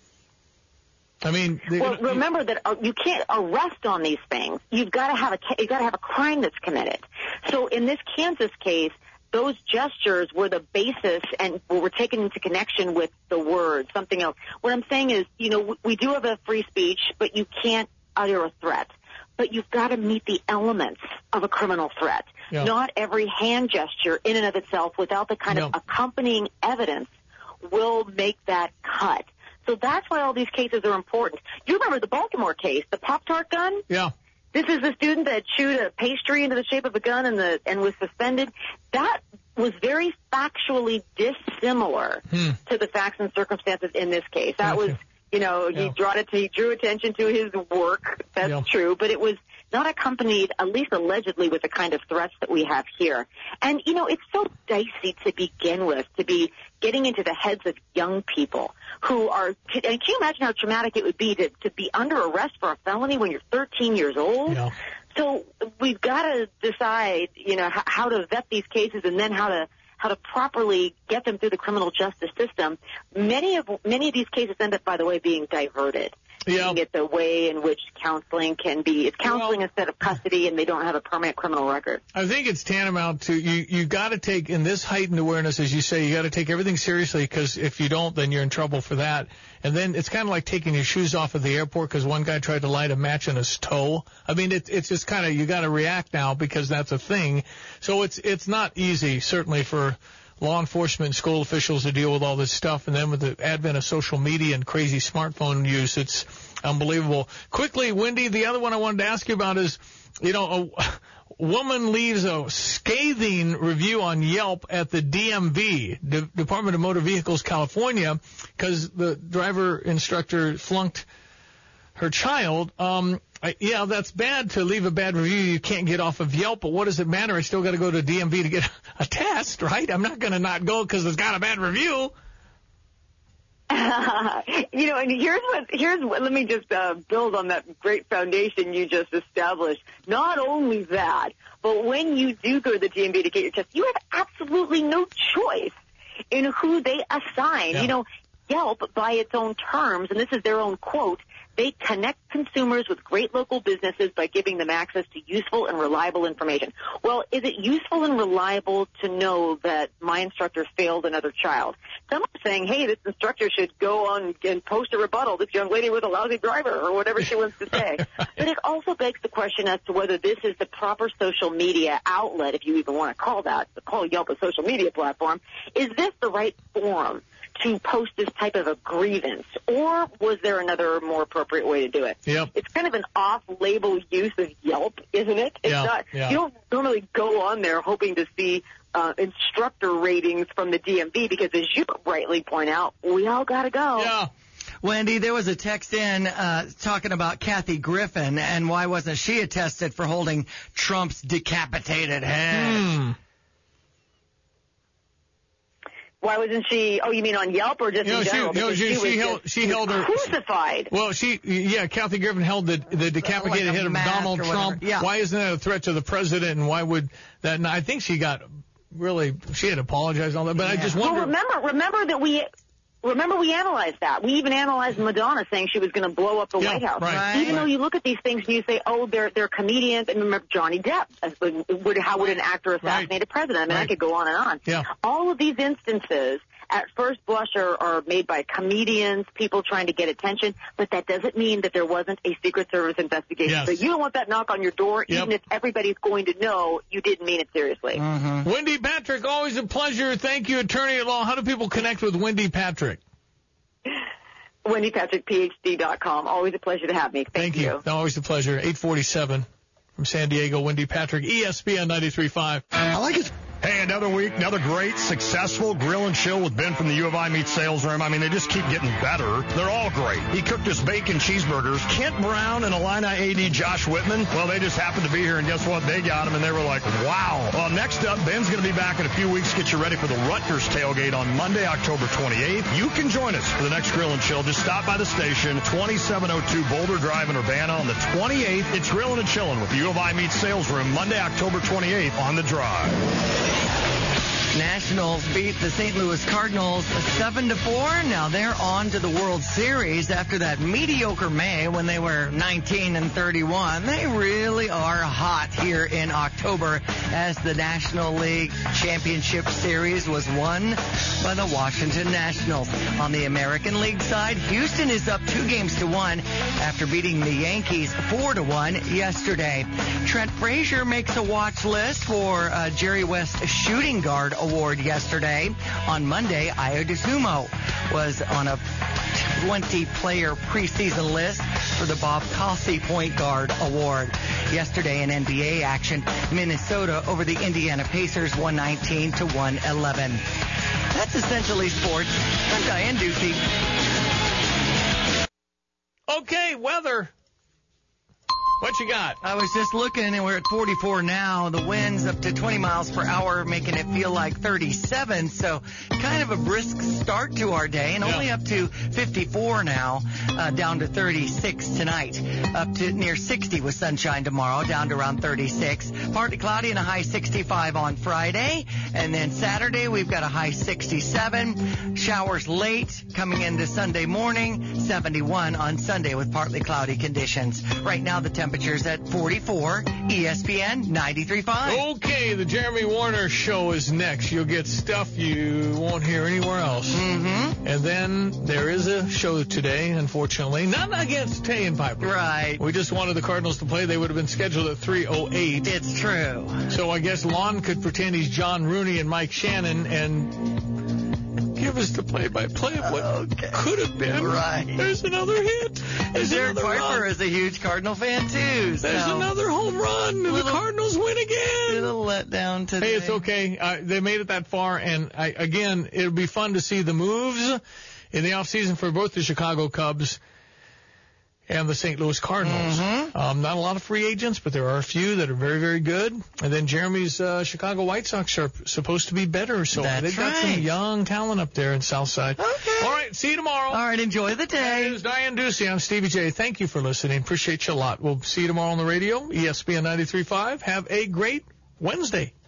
I mean, well, remember that uh, you can't arrest on these things. You've got to have a you've got to have a crime that's committed. So in this Kansas case, those gestures were the basis and were taken into connection with the word, something else. What I'm saying is, you know, we do have a free speech, but you can't utter a threat. But you've got to meet the elements of a criminal threat. Yeah. Not every hand gesture in and of itself, without the kind no. of accompanying evidence, will make that cut. So that's why all these cases are important. You remember the Baltimore case, the Pop-Tart gun? Yeah. This is the student that chewed a pastry into the shape of a gun and the and was suspended. That was very factually dissimilar Hmm. to the facts and circumstances in this case. That Gotcha. was, you know, Yeah. he, brought it to, he drew attention to his work. That's Yeah. true. But it was not accompanied, at least allegedly, with the kind of threats that we have here. And, you know, it's so dicey to begin with, to be getting into the heads of young people who are, and can you imagine how traumatic it would be to, to be under arrest for a felony when you're thirteen years old? Yeah. So we've got to decide, you know, h- how to vet these cases and then how to how to properly get them through the criminal justice system. Many of many of these cases end up, by the way, being diverted. Yeah. Making it the way in which counseling can be. It's counseling Well, instead of custody, and they don't have a permanent criminal record. I think it's tantamount to you. You got to take in this heightened awareness, as you say, you got to take everything seriously, because if you don't, then you're in trouble for that. And then it's kind of like taking your shoes off at the airport because one guy tried to light a match in his toe. I mean, it, it's just kind of you got to react now because that's a thing. So it's it's not easy, certainly for law enforcement and school officials to deal with all this stuff. And then with the advent of social media and crazy smartphone use, it's unbelievable. Quickly, Wendy, the other one I wanted to ask you about is, you know, a woman leaves a scathing review on Yelp at the D M V, the Department of Motor Vehicles, California, because the driver instructor flunked her child. Um, I, yeah, that's bad to leave a bad review. You can't get off of Yelp, but what does it matter? I still got to go to D M V to get a test, right? I'm not going to not go because it's got a bad review. You know, and here's what, here's what, let me just uh, build on that great foundation you just established. Not only that, but when you do go to the D M V to get your test, you have absolutely no choice in who they assign. Yeah. You know, Yelp, by its own terms, and this is their own quote, they connect consumers with great local businesses by giving them access to useful and reliable information. Well, is it useful and reliable to know that my instructor failed another child? Someone's saying, hey, this instructor should go on and post a rebuttal. This young lady was a lousy driver, or whatever she wants to say. But it also begs the question as to whether this is the proper social media outlet, if you even want to call that, call Yelp a social media platform. Is this the right forum to post this type of a grievance, or was there another more appropriate way to do it? Yep. It's kind of an off-label use of Yelp, isn't it? It's Yeah, not. yeah. You don't normally go on there hoping to see uh, instructor ratings from the D M V because, as you rightly point out, we all got to go. Yeah. Wendy, there was a text in uh, talking about Kathy Griffin and why wasn't she attested for holding Trump's decapitated head? Hmm. Why wasn't she? Oh, you mean on Yelp or just No, in she- general? no, Because she- was she held- just she held her- crucified. Well, she, yeah, Kathy Griffin held the, the decapitated Like a head of mask Donald or whatever. Trump. Yeah. Why isn't that a threat to the president? And why would that? And I think she got really, she had apologized and all that. But I just Well, wonder. remember, remember that we. Remember, we analyzed that. We even analyzed Madonna saying she was going to blow up the Yeah, White House. right, Even right. though you look at these things and you say, oh, they're they're comedians. And remember Johnny Depp. As- would- How would an actor assassinate a president? I mean, I Right. could go on and on. Yeah. All of these instances, at first blush, are, are made by comedians, people trying to get attention. But that doesn't mean that there wasn't a Secret Service investigation. Yes. So you don't want that knock on your door, Yep. even if everybody's going to know you didn't mean it seriously. Wendy Patrick, always a pleasure. Thank you, attorney at law. How do people connect with Wendy Patrick? Wendy Patrick P H D dot com. Always a pleasure to have me. Thank, Thank you. Always a pleasure. eight forty-seven from San Diego, Wendy Patrick, E S P N ninety-three point five. I like it. Hey, another week, another great, successful grill and chill with Ben from the U of I Meat Sales Room. I mean, they just keep getting better. They're all great. He cooked us bacon cheeseburgers. Kent Brown and Illini A D Josh Whitman, well, they just happened to be here, and guess what? They got them, and they were like, wow. Well, next up, Ben's going to be back in a few weeks to get you ready for the Rutgers tailgate on Monday, October twenty-eighth. You can join us for the next grill and chill. Just stop by the station, twenty-seven oh two Boulder Drive in Urbana on the twenty-eighth. It's Grilling and Chilling with the U of I Meat Sales Room, Monday, October twenty-eighth on the Drive. Nationals beat the Saint Louis Cardinals seven to four. Now they're on to the World Series after that mediocre May when they were nineteen and thirty-one. They really are hot here in October as the National League Championship Series was won by the Washington Nationals. On the American League side, Houston is up two games to one after beating the Yankees four to one yesterday. Trent Frazier makes a watch list for uh, Jerry West Shooting Guard Award yesterday. On Monday, Ayo Dosunmu was on a twenty-player preseason list for the Bob Cossey Point Guard Award. Yesterday in N B A action, Minnesota over the Indiana Pacers one nineteen to one eleven. That's essentially sports. I'm Diane Ducey. Okay, weather. What you got? I was just looking, and we're at forty-four now. The wind's up to twenty miles per hour, making it feel like thirty-seven. So kind of a brisk start to our day, and yeah. only up to fifty-four now, uh, down to thirty-six tonight. Up to near sixty with sunshine tomorrow, down to around thirty-six. Partly cloudy and a high sixty-five on Friday. And then Saturday, we've got a high sixty-seven. Showers late coming into Sunday morning, seventy-one on Sunday with partly cloudy conditions. Right now, the temperature Temperatures at forty-four, E S P N ninety-three point five. Okay, the Jeremy Warner Show is next. You'll get stuff you won't hear anywhere else. Mm-hmm. And then there is a show today, unfortunately. Not against Tay and Piper. Right. We just wanted the Cardinals to play. They would have been scheduled at three oh eight. It's true. So I guess Lon could pretend he's John Rooney and Mike Shannon and give us the play-by-play of what okay. could have been. Right. There's another hit. There's Derek another Piper run. is a huge Cardinal fan, too. So. There's another home run, and little, the Cardinals win again. Little letdown today. Hey, it's okay. Uh, they made it that far, and I, again, it'll be fun to see the moves in the offseason for both the Chicago Cubs and the Saint Louis Cardinals. Mm-hmm. Um, not a lot of free agents, but there are a few that are very, very good. And then Jeremy's uh, Chicago White Sox are supposed to be better, so That's they've got right. some young talent up there in Southside. Okay. All right, see you tomorrow. All right, enjoy the day. That is Diane Ducey. I'm Stevie J. Thank you for listening. Appreciate you a lot. We'll see you tomorrow on the radio, E S P N ninety-three point five. Have a great Wednesday.